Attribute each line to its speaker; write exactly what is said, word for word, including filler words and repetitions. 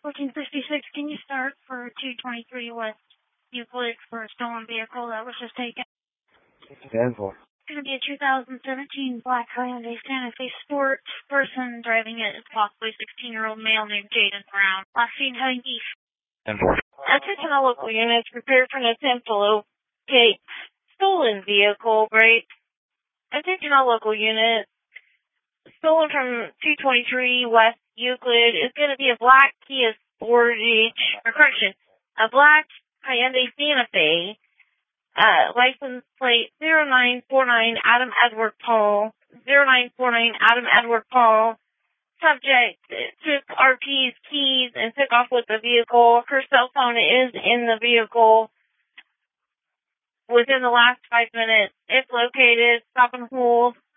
Speaker 1: fourteen sixty-six, can you start for two twenty-three West Euclid for a stolen vehicle that was just taken?
Speaker 2: ten four.
Speaker 1: It's going to be a two thousand seventeen black Hyundai Santa Fe Sport. Person driving it is possibly sixteen-year-old male named Jaden Brown. Last seen heading east.
Speaker 2: ten four.
Speaker 3: Attention all local units, prepare for an attempt to locate stolen vehicle break. Attention all local units. Stolen from two twenty-three West Euclid is going to be a black Kia Sportage, or correction, a black Hyundai Santa Fe, uh, license plate zero nine four nine Adam Edward Paul, zero nine four nine Adam Edward Paul. Subject took R P's keys and took off with the vehicle. Her cell phone is in the vehicle within the last five minutes. If located, stop and hold.